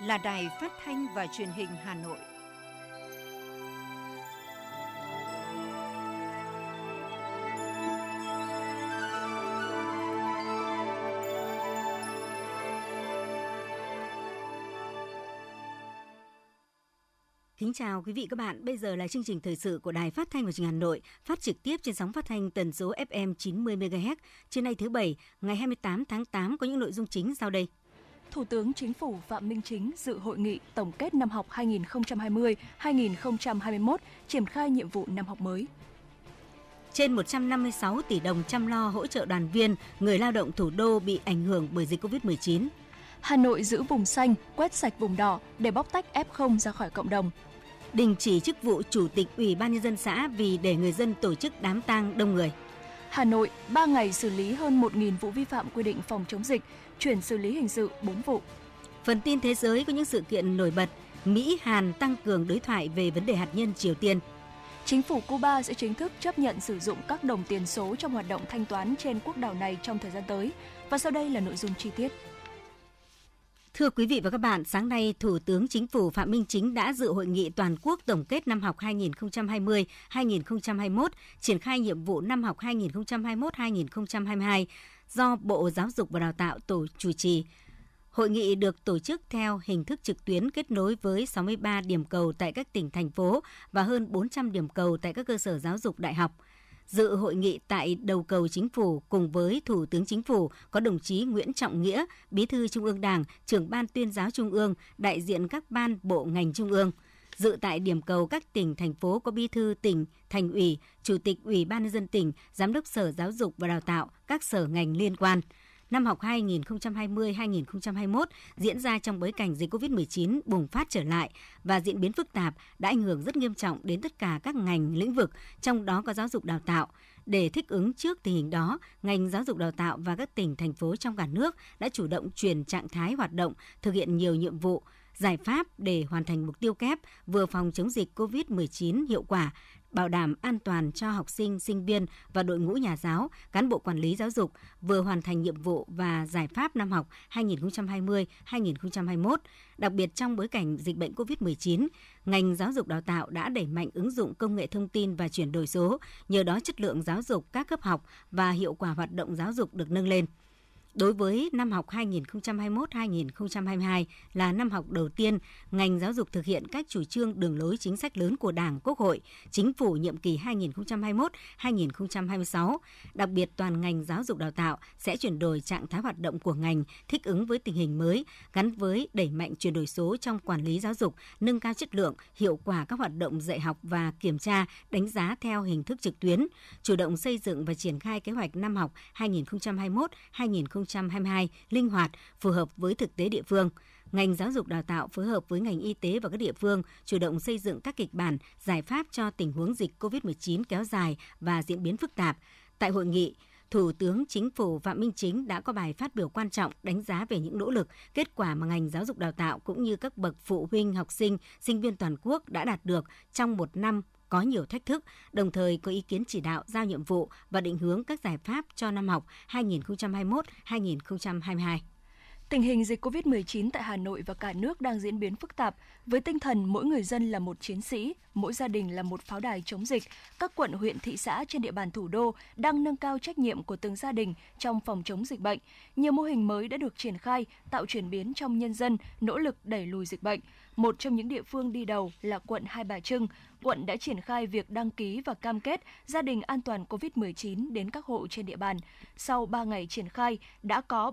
là Đài Phát thanh và Truyền hình Hà Nội. Kính chào quý vị các bạn, bây giờ là chương trình thời sự của Đài Phát thanh và Truyền hình Hà Nội, phát trực tiếp trên sóng phát thanh tần số FM 90 MHz. Trưa nay thứ Bảy, ngày 28 tháng 8 có những nội dung chính sau đây. Thủ tướng Chính phủ Phạm Minh Chính dự hội nghị tổng kết năm học 2020-2021, triển khai nhiệm vụ năm học mới. Trên 156 tỷ đồng chăm lo hỗ trợ đoàn viên, người lao động thủ đô bị ảnh hưởng bởi dịch Covid-19. Hà Nội giữ vùng xanh, quét sạch vùng đỏ để bóc tách F0 ra khỏi cộng đồng. Đình chỉ chức vụ Chủ tịch Ủy ban Nhân dân xã vì để người dân tổ chức đám tang đông người. Hà Nội, 3 ngày xử lý hơn 1.000 vụ vi phạm quy định phòng chống dịch, chuyển xử lý hình sự 4 vụ. Phần tin thế giới có những sự kiện nổi bật. Mỹ, Hàn tăng cường đối thoại về vấn đề hạt nhân Triều Tiên. Chính phủ Cuba sẽ chính thức chấp nhận sử dụng các đồng tiền số trong hoạt động thanh toán trên quốc đảo này trong thời gian tới. Và sau đây là nội dung chi tiết. Thưa quý vị và các bạn, sáng nay, Thủ tướng Chính phủ Phạm Minh Chính đã dự hội nghị toàn quốc tổng kết năm học 2020-2021, triển khai nhiệm vụ năm học 2021-2022 do Bộ Giáo dục và Đào tạo tổ chủ trì. Hội nghị được tổ chức theo hình thức trực tuyến kết nối với 63 điểm cầu tại các tỉnh, thành phố và hơn 400 điểm cầu tại các cơ sở giáo dục đại học. Dự hội nghị tại đầu cầu Chính phủ cùng với Thủ tướng Chính phủ có đồng chí Nguyễn Trọng Nghĩa, Bí thư Trung ương Đảng, Trưởng ban Tuyên giáo Trung ương, đại diện các ban bộ ngành Trung ương. Dự tại điểm cầu các tỉnh, thành phố có Bí thư tỉnh, Thành ủy, Chủ tịch Ủy ban Nhân dân tỉnh, Giám đốc Sở Giáo dục và Đào tạo, các sở ngành liên quan. Năm học 2020-2021 diễn ra trong bối cảnh dịch Covid-19 bùng phát trở lại và diễn biến phức tạp đã ảnh hưởng rất nghiêm trọng đến tất cả các ngành lĩnh vực, trong đó có giáo dục đào tạo. Để thích ứng trước tình hình đó, ngành giáo dục đào tạo và các tỉnh, thành phố trong cả nước đã chủ động chuyển trạng thái hoạt động, thực hiện nhiều nhiệm vụ, giải pháp để hoàn thành mục tiêu kép vừa phòng chống dịch Covid-19 hiệu quả, bảo đảm an toàn cho học sinh, sinh viên và đội ngũ nhà giáo, cán bộ quản lý giáo dục, vừa hoàn thành nhiệm vụ và giải pháp năm học 2020-2021. Đặc biệt trong bối cảnh dịch bệnh Covid-19, ngành giáo dục đào tạo đã đẩy mạnh ứng dụng công nghệ thông tin và chuyển đổi số, nhờ đó chất lượng giáo dục các cấp học và hiệu quả hoạt động giáo dục được nâng lên. Đối với năm học 2021-2022 là năm học đầu tiên, ngành giáo dục thực hiện các chủ trương đường lối chính sách lớn của Đảng, Quốc hội, Chính phủ nhiệm kỳ 2021-2026. Đặc biệt, toàn ngành giáo dục đào tạo sẽ chuyển đổi trạng thái hoạt động của ngành thích ứng với tình hình mới, gắn với đẩy mạnh chuyển đổi số trong quản lý giáo dục, nâng cao chất lượng, hiệu quả các hoạt động dạy học và kiểm tra, đánh giá theo hình thức trực tuyến, chủ động xây dựng và triển khai kế hoạch năm học 2021-2022 linh hoạt, phù hợp với thực tế địa phương. Ngành giáo dục đào tạo phối hợp với ngành y tế và các địa phương chủ động xây dựng các kịch bản, giải pháp cho tình huống dịch COVID-19 kéo dài và diễn biến phức tạp. Tại hội nghị, Thủ tướng Chính phủ Phạm Minh Chính đã có bài phát biểu quan trọng đánh giá về những nỗ lực, kết quả mà ngành giáo dục đào tạo cũng như các bậc phụ huynh, học sinh, sinh viên toàn quốc đã đạt được trong một năm có nhiều thách thức, đồng thời có ý kiến chỉ đạo giao nhiệm vụ và định hướng các giải pháp cho năm học 2021-2022. Tình hình dịch COVID-19 tại Hà Nội và cả nước đang diễn biến phức tạp. Với tinh thần mỗi người dân là một chiến sĩ, mỗi gia đình là một pháo đài chống dịch, các quận, huyện, thị xã trên địa bàn thủ đô đang nâng cao trách nhiệm của từng gia đình trong phòng chống dịch bệnh. Nhiều mô hình mới đã được triển khai, tạo chuyển biến trong nhân dân, nỗ lực đẩy lùi dịch bệnh. Một trong những địa phương đi đầu là quận Hai Bà Trưng. Quận đã triển khai việc đăng ký và cam kết gia đình an toàn COVID-19 đến các hộ trên địa bàn. Sau 3 ngày triển khai, đã có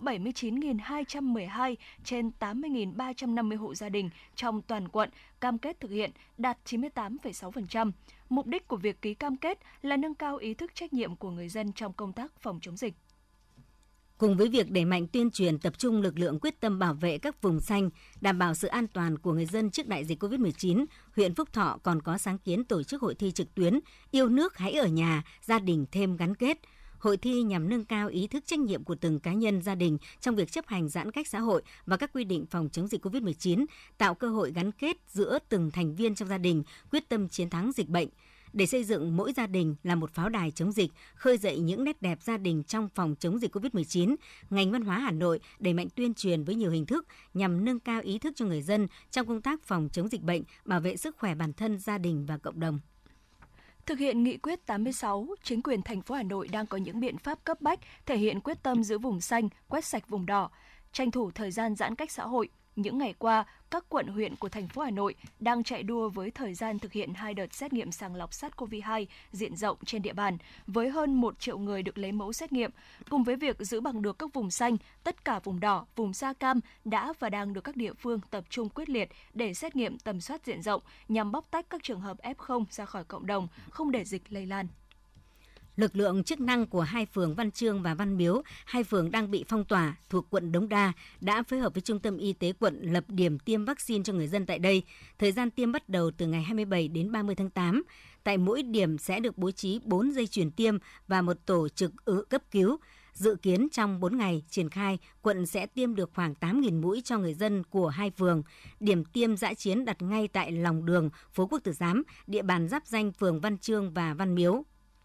79.212 trên 80.350 hộ gia đình trong toàn quận cam kết thực hiện, đạt 98,6%. Mục đích của việc ký cam kết là nâng cao ý thức trách nhiệm của người dân trong công tác phòng chống dịch. Cùng với việc đẩy mạnh tuyên truyền, tập trung lực lượng quyết tâm bảo vệ các vùng xanh, đảm bảo sự an toàn của người dân trước đại dịch COVID-19, huyện Phúc Thọ còn có sáng kiến tổ chức hội thi trực tuyến Yêu nước hãy ở nhà, gia đình thêm gắn kết. Hội thi nhằm nâng cao ý thức trách nhiệm của từng cá nhân, gia đình trong việc chấp hành giãn cách xã hội và các quy định phòng chống dịch COVID-19, tạo cơ hội gắn kết giữa từng thành viên trong gia đình, quyết tâm chiến thắng dịch bệnh. để xây dựng mỗi gia đình là một pháo đài chống dịch, khơi dậy những nét đẹp gia đình trong phòng chống dịch COVID-19, ngành văn hóa Hà Nội đẩy mạnh tuyên truyền với nhiều hình thức nhằm nâng cao ý thức cho người dân trong công tác phòng chống dịch bệnh, bảo vệ sức khỏe bản thân, gia đình và cộng đồng. Thực hiện nghị quyết 86, chính quyền thành phố Hà Nội đang có những biện pháp cấp bách thể hiện quyết tâm giữ vùng xanh, quét sạch vùng đỏ, tranh thủ thời gian giãn cách xã hội. Những ngày qua, các quận huyện của thành phố Hà Nội đang chạy đua với thời gian thực hiện 2 đợt xét nghiệm sàng lọc SARS-CoV-2 diện rộng trên địa bàn, với hơn 1 triệu người được lấy mẫu xét nghiệm. Cùng với việc giữ bằng được các vùng xanh, tất cả vùng đỏ, vùng da cam đã và đang được các địa phương tập trung quyết liệt để xét nghiệm tầm soát diện rộng nhằm bóc tách các trường hợp F0 ra khỏi cộng đồng, không để dịch lây lan. Lực lượng chức năng của hai phường Văn Chương và Văn Miếu, hai phường đang bị phong tỏa thuộc quận Đống Đa, đã phối hợp với Trung tâm Y tế quận lập điểm tiêm vaccine cho người dân tại đây. Thời gian tiêm bắt đầu từ ngày 27 đến 30 tháng 8. Tại mỗi điểm sẽ được bố trí 4 dây chuyền tiêm và một tổ trực cấp cứu. Dự kiến trong 4 ngày triển khai, quận sẽ tiêm được khoảng 8.000 mũi cho người dân của hai phường. Điểm tiêm dã chiến đặt ngay tại lòng đường phố Quốc Tử Giám, địa bàn giáp danh phường Văn Chương và Văn Miếu.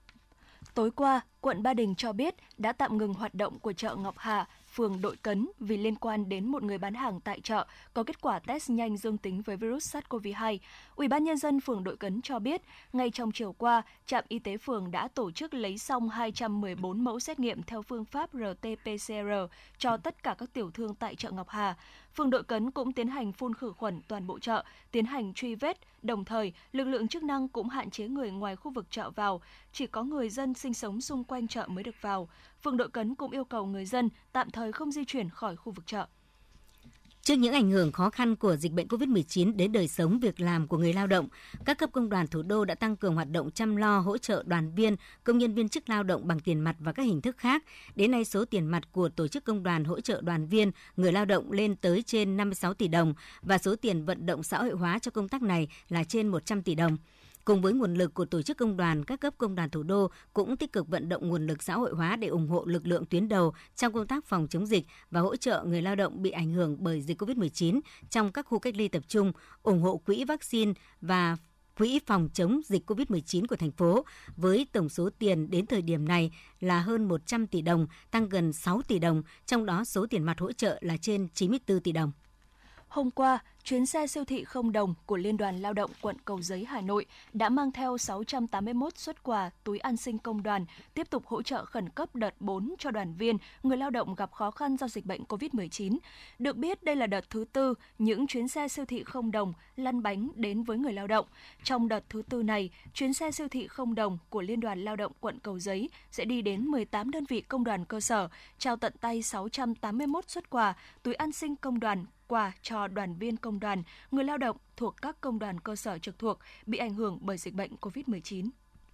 Tối qua, quận Ba Đình cho biết đã tạm ngừng hoạt động của chợ Ngọc Hà, phường Đội Cấn vì liên quan đến một người bán hàng tại chợ có kết quả test nhanh dương tính với virus SARS-CoV-2. Ủy ban nhân dân phường Đội Cấn cho biết, ngay trong chiều qua, trạm y tế phường đã tổ chức lấy xong 214 mẫu xét nghiệm theo phương pháp RT-PCR cho tất cả các tiểu thương tại chợ Ngọc Hà. Phường Đội Cấn cũng tiến hành phun khử khuẩn toàn bộ chợ, tiến hành truy vết. Đồng thời, lực lượng chức năng cũng hạn chế người ngoài khu vực chợ vào, chỉ có người dân sinh sống xung quanh chợ mới được vào. Phường Đội Cấn cũng yêu cầu người dân tạm thời không di chuyển khỏi khu vực chợ. Trước những ảnh hưởng khó khăn của dịch bệnh COVID-19 đến đời sống việc làm của người lao động, các cấp công đoàn thủ đô đã tăng cường hoạt động chăm lo hỗ trợ đoàn viên, công nhân viên chức lao động bằng tiền mặt và các hình thức khác. Đến nay, số tiền mặt của tổ chức công đoàn hỗ trợ đoàn viên, người lao động lên tới trên 56 tỷ đồng và số tiền vận động xã hội hóa cho công tác này là trên 100 tỷ đồng. Cùng với nguồn lực của tổ chức công đoàn, các cấp công đoàn thủ đô cũng tích cực vận động nguồn lực xã hội hóa để ủng hộ lực lượng tuyến đầu trong công tác phòng chống dịch và hỗ trợ người lao động bị ảnh hưởng bởi dịch COVID-19 trong các khu cách ly tập trung, ủng hộ quỹ vaccine và quỹ phòng chống dịch COVID-19 của thành phố, với tổng số tiền đến thời điểm này là hơn 100 tỷ đồng, tăng gần 6 tỷ đồng, trong đó số tiền mặt hỗ trợ là trên 94 tỷ đồng. Hôm qua, chuyến xe siêu thị không đồng của Liên đoàn Lao động quận Cầu Giấy, Hà Nội đã mang theo 681 suất quà túi an sinh công đoàn, tiếp tục hỗ trợ khẩn cấp đợt 4 cho đoàn viên, người lao động gặp khó khăn do dịch bệnh COVID-19. Được biết, đây là đợt thứ 4 những chuyến xe siêu thị không đồng lăn bánh đến với người lao động. Trong đợt thứ 4 này, chuyến xe siêu thị không đồng của Liên đoàn Lao động quận Cầu Giấy sẽ đi đến 18 đơn vị công đoàn cơ sở, trao tận tay 681 suất quà túi an sinh công đoàn, quà cho đoàn viên công đoàn, người lao động thuộc các công đoàn cơ sở trực thuộc bị ảnh hưởng bởi dịch bệnh COVID-19.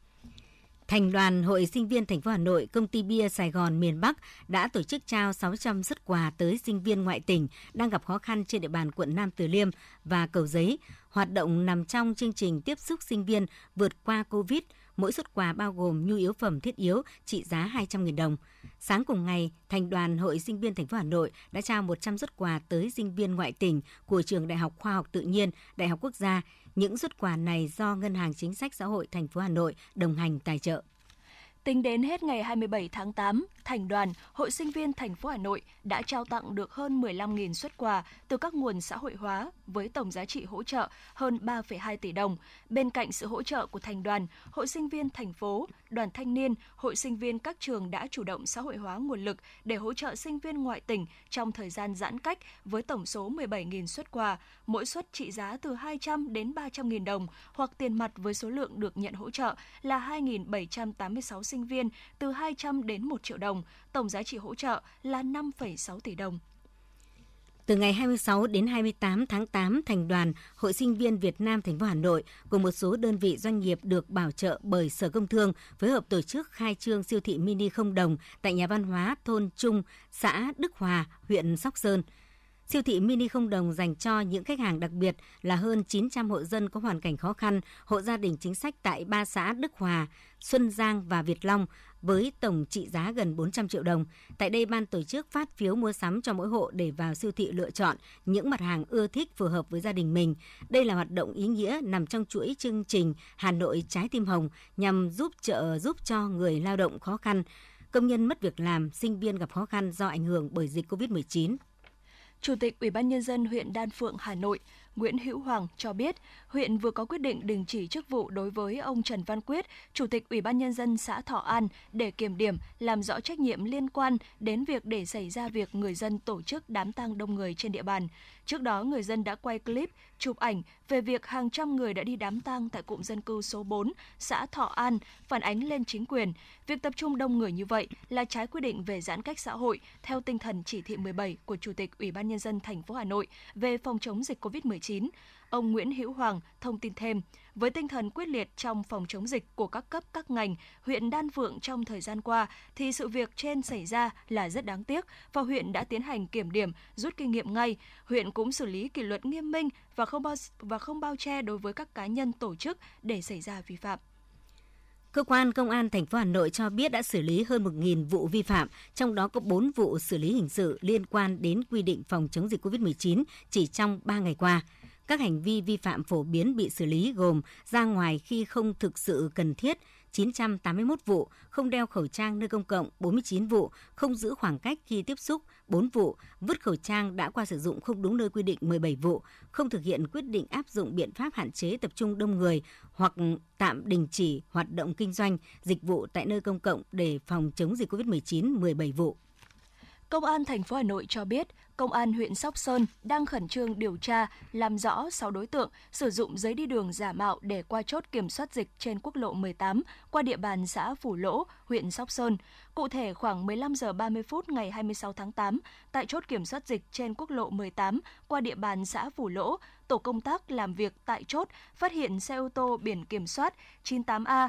Thành đoàn Hội Sinh viên thành phố Hà Nội, Công ty Bia Sài Gòn miền Bắc đã tổ chức trao 600 suất quà tới sinh viên ngoại tỉnh đang gặp khó khăn trên địa bàn quận Nam Từ Liêm và Cầu Giấy. Hoạt động nằm trong chương trình tiếp xúc sinh viên vượt qua Covid. Mỗi suất quà bao gồm nhu yếu phẩm thiết yếu trị giá 200.000 đồng. Sáng cùng ngày, Thành đoàn Hội Sinh viên thành phố Hà Nội đã trao 100 suất quà tới sinh viên ngoại tỉnh của Trường Đại học Khoa học Tự nhiên, Đại học Quốc gia. Những suất quà này do Ngân hàng Chính sách Xã hội thành phố Hà Nội đồng hành tài trợ. Tính đến hết ngày 27 tháng 8, Thành đoàn, Hội Sinh viên thành phố Hà Nội đã trao tặng được hơn 15.000 suất quà từ các nguồn xã hội hóa với tổng giá trị hỗ trợ hơn 3,2 tỷ đồng. Bên cạnh sự hỗ trợ của Thành đoàn, Hội Sinh viên thành phố, Đoàn Thanh niên, Hội Sinh viên các trường đã chủ động xã hội hóa nguồn lực để hỗ trợ sinh viên ngoại tỉnh trong thời gian giãn cách với tổng số 17.000 suất quà, mỗi suất trị giá từ 200 đến 300.000 đồng hoặc tiền mặt với số lượng được nhận hỗ trợ là 2.786 sinh viên từ 200 đến 1 triệu đồng, tổng giá trị hỗ trợ là 5,6 tỷ đồng. Từ ngày 26 đến 28 tháng 8, Thành đoàn Hội Sinh viên Việt Nam thành phố Hà Nội cùng một số đơn vị doanh nghiệp được bảo trợ bởi Sở Công Thương phối hợp tổ chức khai trương siêu thị mini không đồng tại nhà văn hóa thôn Trung, xã Đức Hòa, huyện Sóc Sơn. Siêu thị mini không đồng dành cho những khách hàng đặc biệt là hơn 900 hộ dân có hoàn cảnh khó khăn, hộ gia đình chính sách tại 3 xã Đức Hòa, Xuân Giang và Việt Long với tổng trị giá gần 400 triệu đồng. Tại đây, ban tổ chức phát phiếu mua sắm cho mỗi hộ để vào siêu thị lựa chọn những mặt hàng ưa thích phù hợp với gia đình mình. Đây là hoạt động ý nghĩa nằm trong chuỗi chương trình Hà Nội Trái tim hồng nhằm giúp cho người lao động khó khăn, công nhân mất việc làm, sinh viên gặp khó khăn do ảnh hưởng bởi dịch COVID-19. Chủ tịch Ủy ban Nhân dân huyện Đan Phượng, Hà Nội, Nguyễn Hữu Hoàng cho biết, huyện vừa có quyết định đình chỉ chức vụ đối với ông Trần Văn Quyết, Chủ tịch Ủy ban Nhân dân xã Thọ An để kiểm điểm, làm rõ trách nhiệm liên quan đến việc để xảy ra việc người dân tổ chức đám tang đông người trên địa bàn. Trước đó, người dân đã quay clip, chụp ảnh về việc hàng trăm người đã đi đám tang tại cụm dân cư số 4, xã Thọ An, phản ánh lên chính quyền. Việc tập trung đông người như vậy là trái quy định về giãn cách xã hội theo tinh thần chỉ thị 17 của Chủ tịch Ủy ban Nhân dân thành phố Hà Nội về phòng chống dịch COVID-19. Ông Nguyễn Hữu Hoàng thông tin thêm, với tinh thần quyết liệt trong phòng chống dịch của các cấp các ngành, huyện Đan Phượng trong thời gian qua thì sự việc trên xảy ra là rất đáng tiếc và huyện đã tiến hành kiểm điểm, rút kinh nghiệm ngay. Huyện cũng xử lý kỷ luật nghiêm minh và không bao che đối với các cá nhân tổ chức để xảy ra vi phạm. Cơ quan Công an thành phố Hà Nội cho biết đã xử lý hơn 1.000 vụ vi phạm, trong đó có 4 vụ xử lý hình sự liên quan đến quy định phòng chống dịch COVID-19 chỉ trong 3 ngày qua. Các hành vi vi phạm phổ biến bị xử lý gồm ra ngoài khi không thực sự cần thiết 981 vụ, không đeo khẩu trang nơi công cộng 49 vụ, không giữ khoảng cách khi tiếp xúc 4 vụ, vứt khẩu trang đã qua sử dụng không đúng nơi quy định 17 vụ, không thực hiện quyết định áp dụng biện pháp hạn chế tập trung đông người hoặc tạm đình chỉ hoạt động kinh doanh, dịch vụ tại nơi công cộng để phòng chống dịch COVID-19 17 vụ. Công an thành phố Hà Nội cho biết, Công an huyện Sóc Sơn đang khẩn trương điều tra, làm rõ 6 đối tượng sử dụng giấy đi đường giả mạo để qua chốt kiểm soát dịch trên quốc lộ 18 qua địa bàn xã Phủ Lỗ, huyện Sóc Sơn. Cụ thể, khoảng 15 giờ 30 phút ngày 26 tháng 8, tại chốt kiểm soát dịch trên quốc lộ 18 qua địa bàn xã Phủ Lỗ, tổ công tác làm việc tại chốt phát hiện xe ô tô biển kiểm soát 98A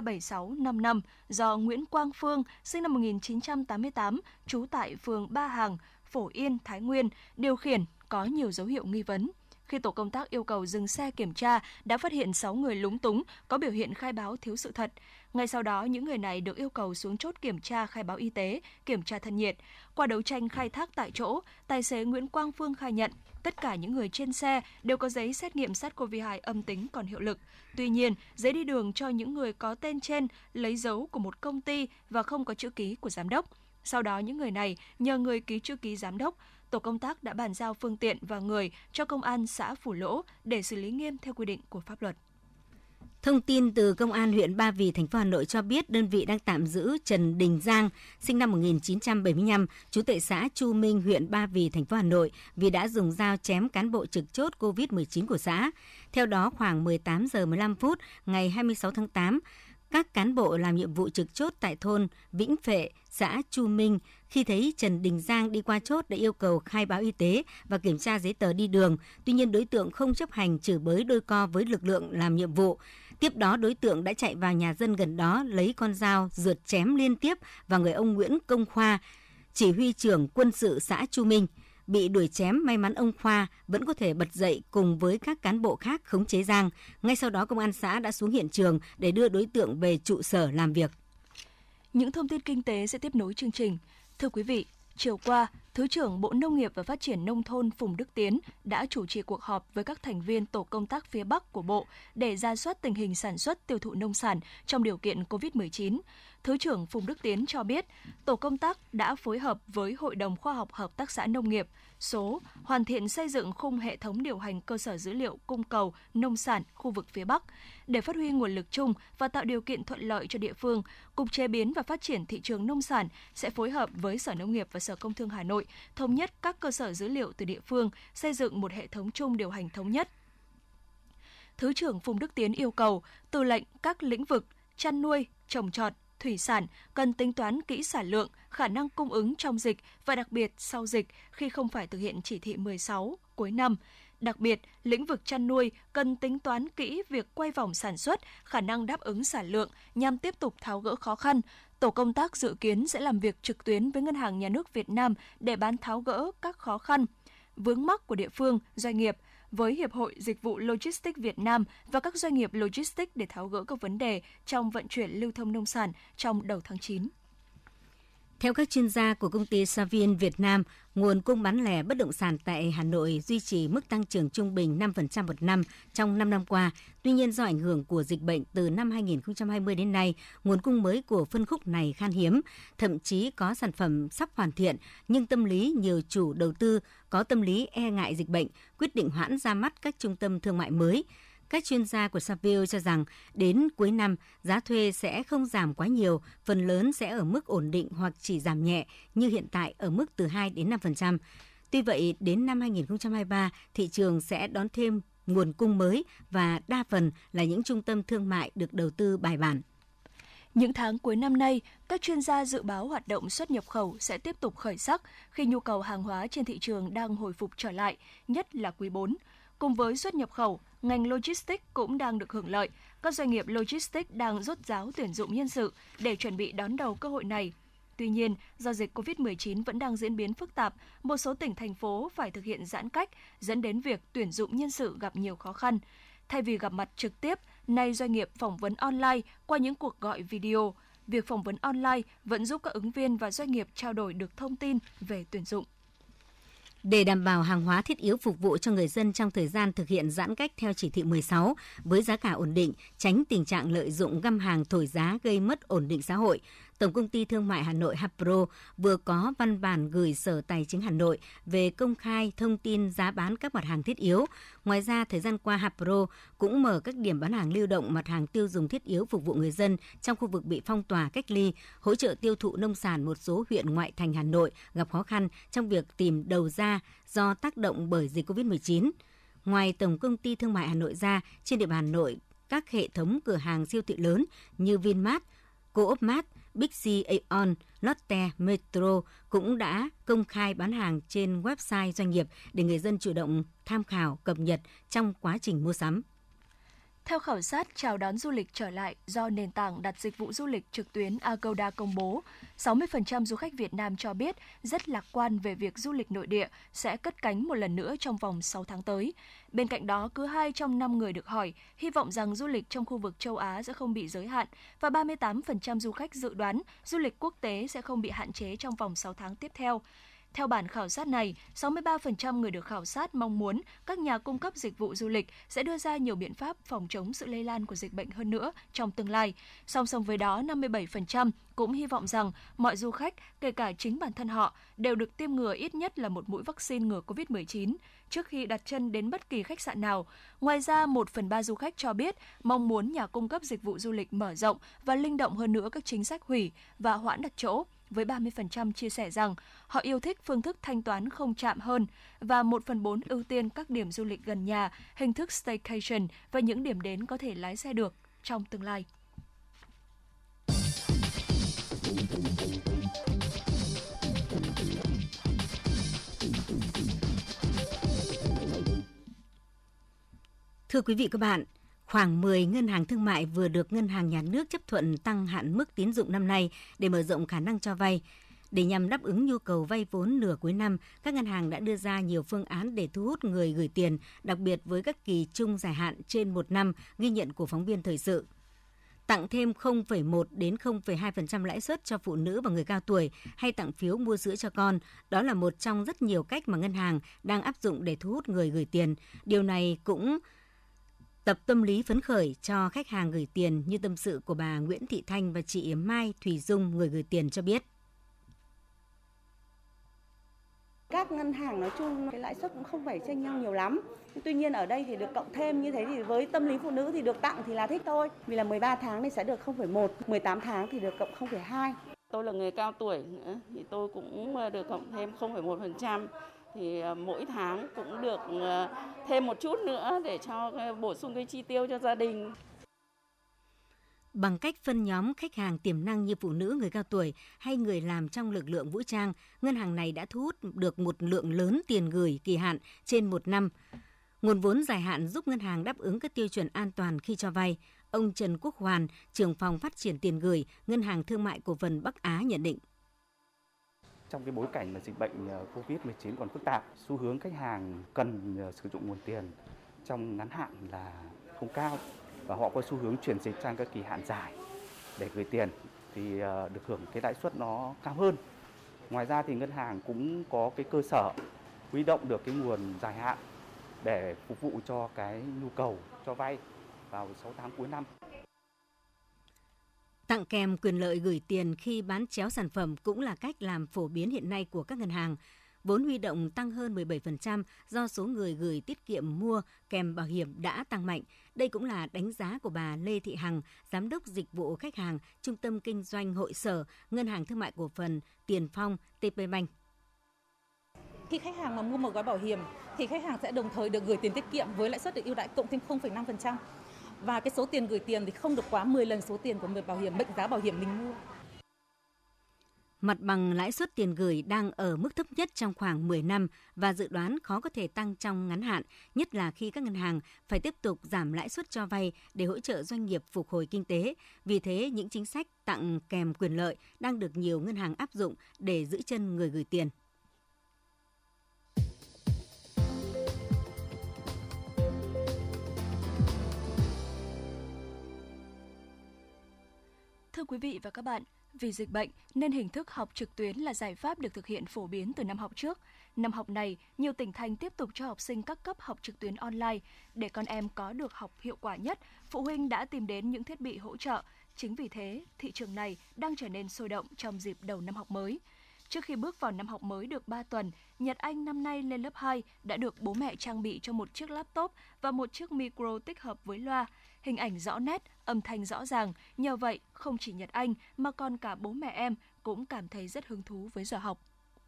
37655 do Nguyễn Quang Phương, sinh năm 1988, trú tại phường Ba Hàng, Phổ Yên, Thái Nguyên, điều khiển có nhiều dấu hiệu nghi vấn. Khi tổ công tác yêu cầu dừng xe kiểm tra, đã phát hiện 6 người lúng túng, có biểu hiện khai báo thiếu sự thật. Ngay sau đó, những người này được yêu cầu xuống chốt kiểm tra khai báo y tế, kiểm tra thân nhiệt. Qua đấu tranh khai thác tại chỗ, tài xế Nguyễn Quang Phương khai nhận tất cả những người trên xe đều có giấy xét nghiệm SARS-CoV-2 âm tính còn hiệu lực. Tuy nhiên, giấy đi đường cho những người có tên trên lấy dấu của một công ty và không có chữ ký của giám đốc. Sau đó, những người này nhờ người ký chữ ký giám đốc. Tổ công tác đã bàn giao phương tiện và người cho công an xã Phủ Lỗ để xử lý nghiêm theo quy định của pháp luật. Thông tin từ Công an huyện Ba Vì, thành phố Hà Nội cho biết đơn vị đang tạm giữ Trần Đình Giang, sinh năm 1975, trú tại xã Chu Minh, huyện Ba Vì, thành phố Hà Nội vì đã dùng dao chém cán bộ trực chốt COVID-19 của xã. Theo đó, khoảng 18 giờ 15 phút ngày 26 tháng 8, các cán bộ làm nhiệm vụ trực chốt tại thôn Vĩnh Phệ, xã Chu Minh, khi thấy Trần Đình Giang đi qua chốt đã yêu cầu khai báo y tế và kiểm tra giấy tờ đi đường. Tuy nhiên, đối tượng không chấp hành, chửi bới đôi co với lực lượng làm nhiệm vụ. Tiếp đó, đối tượng đã chạy vào nhà dân gần đó lấy con dao rượt chém liên tiếp vào người ông Nguyễn Công Khoa, chỉ huy trưởng quân sự xã Chu Minh. Bị đuổi chém, may mắn ông Khoa vẫn có thể bật dậy cùng với các cán bộ khác khống chế Giang. Ngay sau đó, công an xã đã xuống hiện trường để đưa đối tượng về trụ sở làm việc. Những thông tin kinh tế sẽ tiếp nối chương trình. Thưa quý vị, chiều qua, Thứ trưởng Bộ Nông nghiệp và Phát triển Nông thôn Phùng Đức Tiến đã chủ trì cuộc họp với các thành viên tổ công tác phía Bắc của Bộ để rà soát tình hình sản xuất tiêu thụ nông sản trong điều kiện COVID-19. Thứ trưởng Phùng Đức Tiến cho biết, tổ công tác đã phối hợp với Hội đồng Khoa học Hợp tác xã Nông nghiệp số hoàn thiện xây dựng khung hệ thống điều hành cơ sở dữ liệu cung cầu nông sản khu vực phía Bắc. Để phát huy nguồn lực chung và tạo điều kiện thuận lợi cho địa phương, Cục Chế biến và Phát triển Thị trường Nông sản sẽ phối hợp với Sở Nông nghiệp và Sở Công Thương Hà Nội thống nhất các cơ sở dữ liệu từ địa phương, xây dựng một hệ thống chung điều hành thống nhất. Thứ trưởng Phùng Đức Tiến yêu cầu tư lệnh các lĩnh vực chăn nuôi, trồng trọt, thủy sản cần tính toán kỹ sản lượng, khả năng cung ứng trong dịch và đặc biệt sau dịch khi không phải thực hiện chỉ thị 16 cuối năm. Đặc biệt, lĩnh vực chăn nuôi cần tính toán kỹ việc quay vòng sản xuất, khả năng đáp ứng sản lượng nhằm tiếp tục tháo gỡ khó khăn. Tổ công tác dự kiến sẽ làm việc trực tuyến với Ngân hàng Nhà nước Việt Nam để tháo gỡ các khó khăn, vướng mắc của địa phương, doanh nghiệp với Hiệp hội Dịch vụ Logistics Việt Nam và các doanh nghiệp logistics để tháo gỡ các vấn đề trong vận chuyển lưu thông nông sản trong đầu tháng 9. Theo các chuyên gia của công ty Savien Việt Nam, nguồn cung bán lẻ bất động sản tại Hà Nội duy trì mức tăng trưởng trung bình 5% một năm trong 5 năm qua. Tuy nhiên, do ảnh hưởng của dịch bệnh từ năm 2020 đến nay, nguồn cung mới của phân khúc này khan hiếm, thậm chí có sản phẩm sắp hoàn thiện, nhưng tâm lý nhiều chủ đầu tư có tâm lý e ngại dịch bệnh, quyết định hoãn ra mắt các trung tâm thương mại mới. Các chuyên gia của Savio cho rằng đến cuối năm, giá thuê sẽ không giảm quá nhiều, phần lớn sẽ ở mức ổn định hoặc chỉ giảm nhẹ như hiện tại ở mức từ 2 đến 5%. Tuy vậy, đến năm 2023, thị trường sẽ đón thêm nguồn cung mới và đa phần là những trung tâm thương mại được đầu tư bài bản. Những tháng cuối năm nay, các chuyên gia dự báo hoạt động xuất nhập khẩu sẽ tiếp tục khởi sắc khi nhu cầu hàng hóa trên thị trường đang hồi phục trở lại, nhất là quý 4. Cùng với xuất nhập khẩu, ngành logistics cũng đang được hưởng lợi. Các doanh nghiệp logistics đang rốt ráo tuyển dụng nhân sự để chuẩn bị đón đầu cơ hội này. Tuy nhiên, do dịch COVID-19 vẫn đang diễn biến phức tạp, một số tỉnh, thành phố phải thực hiện giãn cách, dẫn đến việc tuyển dụng nhân sự gặp nhiều khó khăn. Thay vì gặp mặt trực tiếp, nay doanh nghiệp phỏng vấn online qua những cuộc gọi video. Việc phỏng vấn online vẫn giúp các ứng viên và doanh nghiệp trao đổi được thông tin về tuyển dụng. Để đảm bảo hàng hóa thiết yếu phục vụ cho người dân trong thời gian thực hiện giãn cách theo chỉ thị 16 với giá cả ổn định, tránh tình trạng lợi dụng găm hàng thổi giá gây mất ổn định xã hội, Tổng công ty Thương mại Hà Nội Hapro vừa có văn bản gửi Sở Tài chính Hà Nội về công khai thông tin giá bán các mặt hàng thiết yếu. Ngoài ra, thời gian qua Hapro cũng mở các điểm bán hàng lưu động mặt hàng tiêu dùng thiết yếu phục vụ người dân trong khu vực bị phong tỏa cách ly, hỗ trợ tiêu thụ nông sản một số huyện ngoại thành Hà Nội gặp khó khăn trong việc tìm đầu ra do tác động bởi dịch COVID-19. Ngoài Tổng công ty Thương mại Hà Nội ra, trên địa bàn Hà Nội, các hệ thống cửa hàng siêu thị lớn như Vinmart, Co-op Mart, Big C, Aeon, Lotte, Metro cũng đã công khai bán hàng trên website doanh nghiệp để người dân chủ động tham khảo, cập nhật trong quá trình mua sắm. Theo khảo sát chào đón du lịch trở lại do nền tảng đặt dịch vụ du lịch trực tuyến Agoda công bố, 60% du khách Việt Nam cho biết rất lạc quan về việc du lịch nội địa sẽ cất cánh một lần nữa trong vòng 6 tháng tới. Bên cạnh đó, cứ 2 trong 5 người được hỏi hy vọng rằng du lịch trong khu vực châu Á sẽ không bị giới hạn và 38% du khách dự đoán du lịch quốc tế sẽ không bị hạn chế trong vòng 6 tháng tiếp theo. Theo bản khảo sát này, 63% người được khảo sát mong muốn các nhà cung cấp dịch vụ du lịch sẽ đưa ra nhiều biện pháp phòng chống sự lây lan của dịch bệnh hơn nữa trong tương lai. Song song với đó, 57% cũng hy vọng rằng mọi du khách, kể cả chính bản thân họ, đều được tiêm ngừa ít nhất là một mũi vaccine ngừa COVID-19 trước khi đặt chân đến bất kỳ khách sạn nào. Ngoài ra, 1/3 du khách cho biết mong muốn nhà cung cấp dịch vụ du lịch mở rộng và linh động hơn nữa các chính sách hủy và hoãn đặt chỗ, với 30% chia sẻ rằng họ yêu thích phương thức thanh toán không chạm hơn và 1/4 ưu tiên các điểm du lịch gần nhà, hình thức staycation và những điểm đến có thể lái xe được trong tương lai. Thưa quý vị các bạn, khoảng 10 ngân hàng thương mại vừa được Ngân hàng Nhà nước chấp thuận tăng hạn mức tín dụng năm nay để mở rộng khả năng cho vay. Để nhằm đáp ứng nhu cầu vay vốn nửa cuối năm, các ngân hàng đã đưa ra nhiều phương án để thu hút người gửi tiền, đặc biệt với các kỳ chung dài hạn trên 1 năm, ghi nhận của phóng viên thời sự. Tặng thêm 0,1 đến 0,2% lãi suất cho phụ nữ và người cao tuổi hay tặng phiếu mua sữa cho con, đó là một trong rất nhiều cách mà ngân hàng đang áp dụng để thu hút người gửi tiền. Điều này cũng tập tâm lý phấn khởi cho khách hàng gửi tiền như tâm sự của bà Nguyễn Thị Thanh và chị Mai Thùy Dung, người gửi tiền cho biết. Các ngân hàng nói chung cái lãi suất cũng không phải chênh nhau nhiều lắm. Tuy nhiên ở đây thì được cộng thêm như thế thì với tâm lý phụ nữ thì được tặng thì là thích thôi. Vì là 13 tháng thì sẽ được 0,1, 18 tháng thì được cộng 0,2. Tôi là người cao tuổi nữa thì tôi cũng được cộng thêm 0,1%. Thì mỗi tháng cũng được thêm một chút nữa để cho bổ sung cái chi tiêu cho gia đình. Bằng cách phân nhóm khách hàng tiềm năng như phụ nữ, người cao tuổi hay người làm trong lực lượng vũ trang, ngân hàng này đã thu hút được một lượng lớn tiền gửi kỳ hạn trên 1 năm. Nguồn vốn dài hạn giúp ngân hàng đáp ứng các tiêu chuẩn an toàn khi cho vay. Ông Trần Quốc Hoàn, trưởng phòng phát triển tiền gửi, Ngân hàng Thương mại Cổ phần Bắc Á nhận định. Trong cái bối cảnh mà dịch bệnh COVID-19 còn phức tạp, xu hướng khách hàng cần sử dụng nguồn tiền trong ngắn hạn là không cao và họ có xu hướng chuyển dịch sang các kỳ hạn dài để gửi tiền thì được hưởng cái lãi suất nó cao hơn. Ngoài ra thì ngân hàng cũng có cái cơ sở huy động được cái nguồn dài hạn để phục vụ cho cái nhu cầu cho vay vào 6 tháng cuối năm. Tặng kèm quyền lợi gửi tiền khi bán chéo sản phẩm cũng là cách làm phổ biến hiện nay của các ngân hàng. Vốn huy động tăng hơn 17% do số người gửi tiết kiệm mua kèm bảo hiểm đã tăng mạnh. Đây cũng là đánh giá của bà Lê Thị Hằng, Giám đốc Dịch vụ Khách hàng, Trung tâm Kinh doanh Hội Sở, Ngân hàng Thương mại Cổ phần Tiền Phong, TPBank. Khi khách hàng mà mua một gói bảo hiểm thì khách hàng sẽ đồng thời được gửi tiền tiết kiệm với lãi suất được ưu đãi cộng thêm 0,5%. Và cái số tiền gửi tiền thì không được quá 10 lần số tiền của người bảo hiểm, mệnh giá bảo hiểm mình mua. Mặt bằng lãi suất tiền gửi đang ở mức thấp nhất trong khoảng 10 năm và dự đoán khó có thể tăng trong ngắn hạn, nhất là khi các ngân hàng phải tiếp tục giảm lãi suất cho vay để hỗ trợ doanh nghiệp phục hồi kinh tế. Vì thế, những chính sách tặng kèm quyền lợi đang được nhiều ngân hàng áp dụng để giữ chân người gửi tiền. Thưa quý vị và các bạn, vì dịch bệnh nên hình thức học trực tuyến là giải pháp được thực hiện phổ biến từ năm học trước. Năm học này, nhiều tỉnh thành tiếp tục cho học sinh các cấp học trực tuyến online. Để con em có được học hiệu quả nhất, phụ huynh đã tìm đến những thiết bị hỗ trợ. Chính vì thế, thị trường này đang trở nên sôi động trong dịp đầu năm học mới. Trước khi bước vào năm học mới được 3 tuần, Nhật Anh năm nay lên lớp 2 đã được bố mẹ trang bị cho một chiếc laptop và một chiếc micro tích hợp với loa. Hình ảnh rõ nét, âm thanh rõ ràng. Nhờ vậy, không chỉ Nhật Anh mà còn cả bố mẹ em cũng cảm thấy rất hứng thú với giờ học.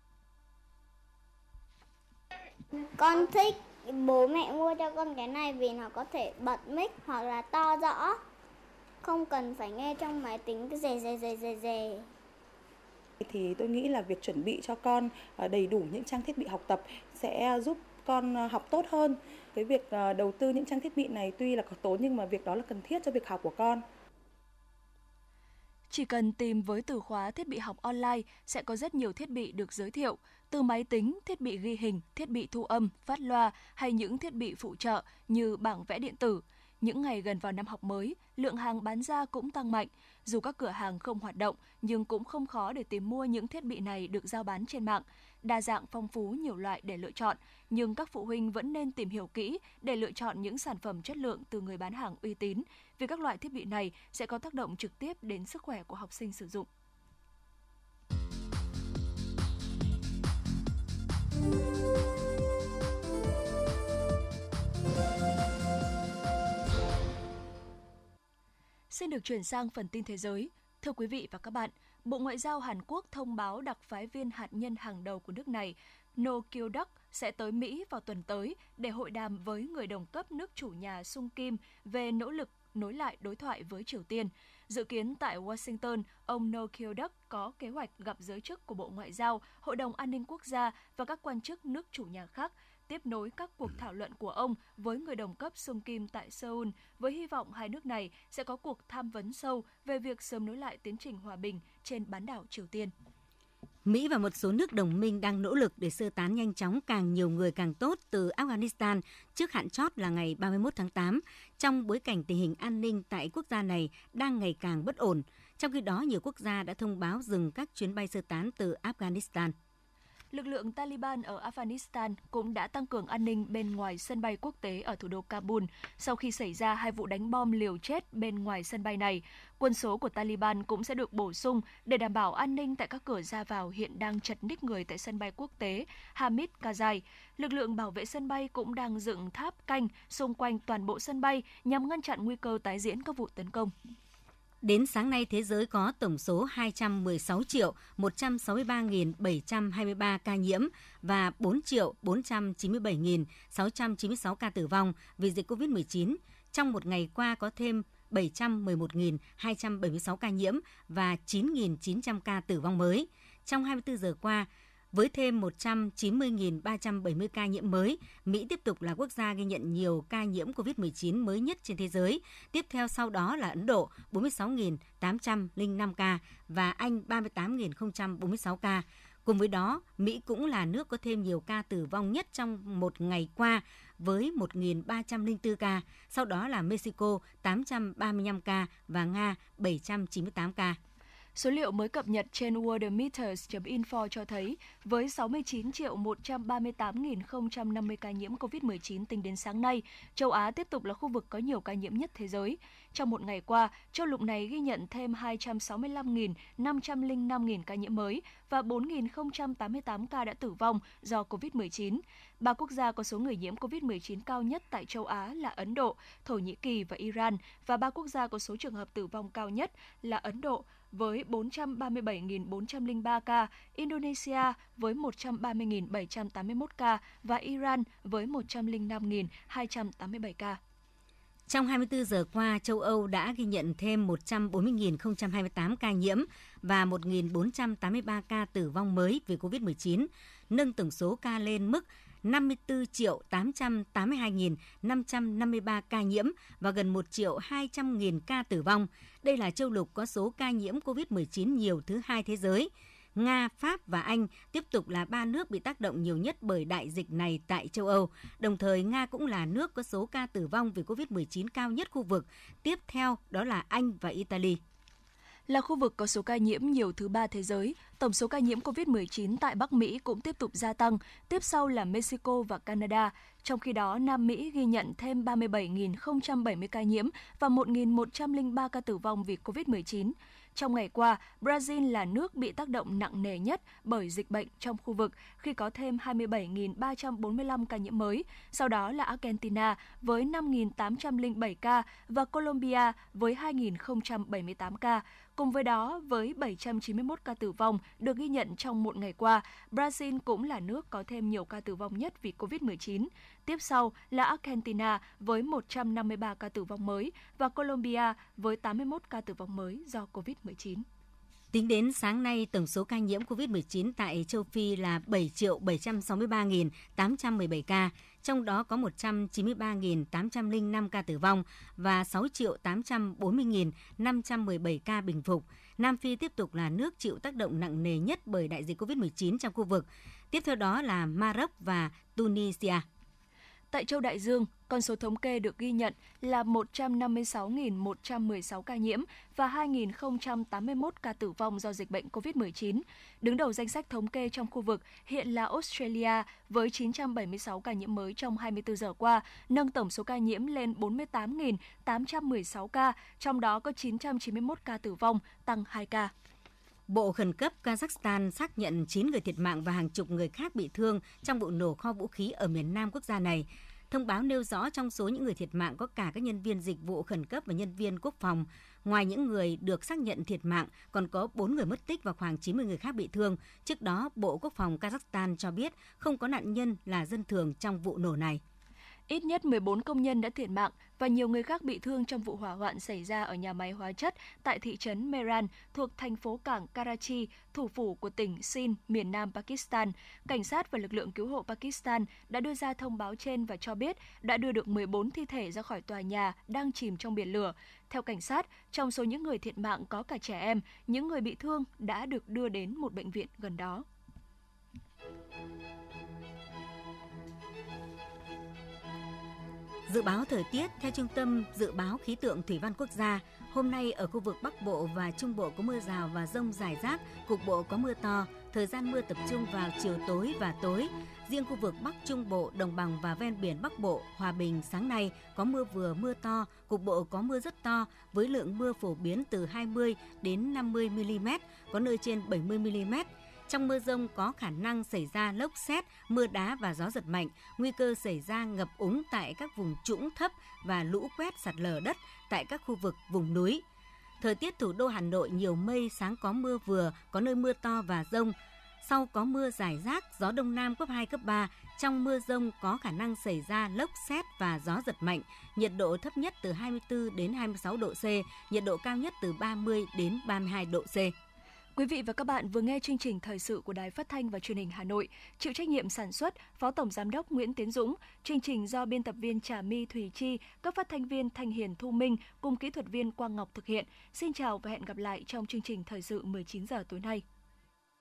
Con thích bố mẹ mua cho con cái này vì nó có thể bật mic hoặc là to rõ. Không cần phải nghe trong máy tính cái rè. Thì tôi nghĩ là việc chuẩn bị cho con đầy đủ những trang thiết bị học tập sẽ giúp con học tốt hơn. Cái việc đầu tư những trang thiết bị này tuy là có tốn nhưng mà việc đó là cần thiết cho việc học của con. Chỉ cần tìm với từ khóa thiết bị học online sẽ có rất nhiều thiết bị được giới thiệu, từ máy tính, thiết bị ghi hình, thiết bị thu âm, phát loa hay những thiết bị phụ trợ như bảng vẽ điện tử. Những ngày gần vào năm học mới, lượng hàng bán ra cũng tăng mạnh. Dù các cửa hàng không hoạt động, nhưng cũng không khó để tìm mua những thiết bị này được giao bán trên mạng. Đa dạng phong phú nhiều loại để lựa chọn, nhưng các phụ huynh vẫn nên tìm hiểu kỹ để lựa chọn những sản phẩm chất lượng từ người bán hàng uy tín, vì các loại thiết bị này sẽ có tác động trực tiếp đến sức khỏe của học sinh sử dụng. Xin được chuyển sang phần tin thế giới. Thưa quý vị và các bạn, Bộ Ngoại giao Hàn Quốc thông báo đặc phái viên hạt nhân hàng đầu của nước này, No Kyo-duk, sẽ tới Mỹ vào tuần tới để hội đàm với người đồng cấp nước chủ nhà Sung Kim về nỗ lực nối lại đối thoại với Triều Tiên. Dự kiến tại Washington, ông No Kyo-duk có kế hoạch gặp giới chức của Bộ Ngoại giao, Hội đồng An ninh Quốc gia và các quan chức nước chủ nhà khác, tiếp nối các cuộc thảo luận của ông với người đồng cấp Sung Kim tại Seoul, với hy vọng hai nước này sẽ có cuộc tham vấn sâu về việc sớm nối lại tiến trình hòa bình trên bán đảo Triều Tiên. Mỹ và một số nước đồng minh đang nỗ lực để sơ tán nhanh chóng càng nhiều người càng tốt từ Afghanistan trước hạn chót là ngày 31 tháng 8, trong bối cảnh tình hình an ninh tại quốc gia này đang ngày càng bất ổn. Trong khi đó, nhiều quốc gia đã thông báo dừng các chuyến bay sơ tán từ Afghanistan. Lực lượng Taliban ở Afghanistan cũng đã tăng cường an ninh bên ngoài sân bay quốc tế ở thủ đô Kabul sau khi xảy ra 2 vụ đánh bom liều chết bên ngoài sân bay này. Quân số của Taliban cũng sẽ được bổ sung để đảm bảo an ninh tại các cửa ra vào hiện đang chật ních người tại sân bay quốc tế Hamid Karzai. Lực lượng bảo vệ sân bay cũng đang dựng tháp canh xung quanh toàn bộ sân bay nhằm ngăn chặn nguy cơ tái diễn các vụ tấn công. Đến sáng nay, thế giới có tổng số 216.163.723 ca nhiễm và 4.497.696 ca tử vong vì dịch COVID-19. Trong một ngày qua có thêm 711.276 ca nhiễm và 9.900 ca tử vong mới. Trong 24 giờ qua, với thêm 190.370 ca nhiễm mới, Mỹ tiếp tục là quốc gia ghi nhận nhiều ca nhiễm COVID-19 mới nhất trên thế giới. Tiếp theo sau đó là Ấn Độ 46.805 ca và Anh 38.046 ca. Cùng với đó, Mỹ cũng là nước có thêm nhiều ca tử vong nhất trong một ngày qua với 1.304 ca, sau đó là Mexico 835 ca và Nga 798 ca. Số liệu mới cập nhật trên worldometers.info cho thấy, với 69.138.050 ca nhiễm COVID-19 tính đến sáng nay, châu Á tiếp tục là khu vực có nhiều ca nhiễm nhất thế giới. Trong một ngày qua, châu lục này ghi nhận thêm 265.505 ca nhiễm mới và 4.088 ca đã tử vong do COVID-19. 3 quốc gia có số người nhiễm COVID-19 cao nhất tại châu Á là Ấn Độ, Thổ Nhĩ Kỳ và Iran, và 3 quốc gia có số trường hợp tử vong cao nhất là Ấn Độ với 437.403 ca, Indonesia với 130.781 ca và Iran với 105.287 ca. Trong 24 giờ qua, châu Âu đã ghi nhận thêm 140.028 ca nhiễm và 1.483 ca tử vong mới vì COVID-19, nâng tổng số ca lên mức 54.882.553 ca nhiễm và gần 1.200.000 ca tử vong. Đây là châu lục có số ca nhiễm COVID-19 nhiều thứ hai thế giới. Nga, Pháp và Anh tiếp tục là 3 nước bị tác động nhiều nhất bởi đại dịch này tại châu Âu. Đồng thời, Nga cũng là nước có số ca tử vong vì COVID-19 cao nhất khu vực. Tiếp theo đó là Anh và Italy. Là khu vực có số ca nhiễm nhiều thứ 3 thế giới, tổng số ca nhiễm COVID-19 tại Bắc Mỹ cũng tiếp tục gia tăng, tiếp sau là Mexico và Canada. Trong khi đó, Nam Mỹ ghi nhận thêm 37.070 ca nhiễm và 1.103 ca tử vong vì COVID-19. Trong ngày qua, Brazil là nước bị tác động nặng nề nhất bởi dịch bệnh trong khu vực khi có thêm 27.345 ca nhiễm mới. Sau đó là Argentina với 5.807 ca và Colombia với 2.078 ca. Cùng với đó, với 791 ca tử vong được ghi nhận trong một ngày qua, Brazil cũng là nước có thêm nhiều ca tử vong nhất vì COVID-19. Tiếp sau là Argentina với 153 ca tử vong mới và Colombia với 81 ca tử vong mới do COVID-19. Tính đến sáng nay, tổng số ca nhiễm COVID-19 tại châu Phi là 7.763.817 ca, trong đó có 193.805 ca tử vong và 6.840.517 ca bình phục. Nam Phi tiếp tục là nước chịu tác động nặng nề nhất bởi đại dịch COVID-19 trong khu vực. Tiếp theo đó là Maroc và Tunisia. Tại châu Đại Dương, con số thống kê được ghi nhận là 156.116 ca nhiễm và 2.081 ca tử vong do dịch bệnh COVID-19. Đứng đầu danh sách thống kê trong khu vực hiện là Australia với 976 ca nhiễm mới trong 24 giờ qua, nâng tổng số ca nhiễm lên 48.816 ca, trong đó có 991 ca tử vong, tăng 2 ca. Bộ Khẩn cấp Kazakhstan xác nhận 9 người thiệt mạng và hàng chục người khác bị thương trong vụ nổ kho vũ khí ở miền nam quốc gia này. Thông báo nêu rõ trong số những người thiệt mạng có cả các nhân viên dịch vụ khẩn cấp và nhân viên quốc phòng. Ngoài những người được xác nhận thiệt mạng, còn có 4 người mất tích và khoảng 90 người khác bị thương. Trước đó, Bộ Quốc phòng Kazakhstan cho biết không có nạn nhân là dân thường trong vụ nổ này. Ít nhất 14 công nhân đã thiệt mạng và nhiều người khác bị thương trong vụ hỏa hoạn xảy ra ở nhà máy hóa chất tại thị trấn Mehran thuộc thành phố cảng Karachi, thủ phủ của tỉnh Sindh, miền nam Pakistan. Cảnh sát và lực lượng cứu hộ Pakistan đã đưa ra thông báo trên và cho biết đã đưa được 14 thi thể ra khỏi tòa nhà đang chìm trong biển lửa. Theo cảnh sát, trong số những người thiệt mạng có cả trẻ em, những người bị thương đã được đưa đến một bệnh viện gần đó. Dự báo thời tiết theo Trung tâm Dự báo Khí tượng Thủy văn Quốc gia, hôm nay ở khu vực Bắc Bộ và Trung Bộ có mưa rào và dông rải rác, cục bộ có mưa to, thời gian mưa tập trung vào chiều tối và tối. Riêng khu vực Bắc Trung Bộ, Đồng bằng và ven biển Bắc Bộ, Hòa Bình sáng nay có mưa vừa mưa to, cục bộ có mưa rất to với lượng mưa phổ biến từ 20 đến 50 mm, có nơi trên 70 mm. Trong mưa dông có khả năng xảy ra lốc sét, mưa đá và gió giật mạnh, nguy cơ xảy ra ngập úng tại các vùng trũng thấp và lũ quét sạt lở đất tại các khu vực vùng núi. Thời tiết thủ đô Hà Nội nhiều mây, sáng có mưa vừa, có nơi mưa to và dông. Sau có mưa rải rác, gió đông nam cấp 2, cấp 3. Trong mưa dông có khả năng xảy ra lốc sét và gió giật mạnh. Nhiệt độ thấp nhất từ 24 đến 26 độ C, nhiệt độ cao nhất từ 30 đến 32 độ C. Quý vị và các bạn vừa nghe chương trình thời sự của Đài Phát thanh và Truyền hình Hà Nội, chịu trách nhiệm sản xuất Phó Tổng Giám đốc Nguyễn Tiến Dũng, chương trình do biên tập viên Trà My Thùy Chi, các phát thanh viên Thanh Hiền Thu Minh cùng kỹ thuật viên Quang Ngọc thực hiện. Xin chào và hẹn gặp lại trong chương trình thời sự 19 giờ tối nay.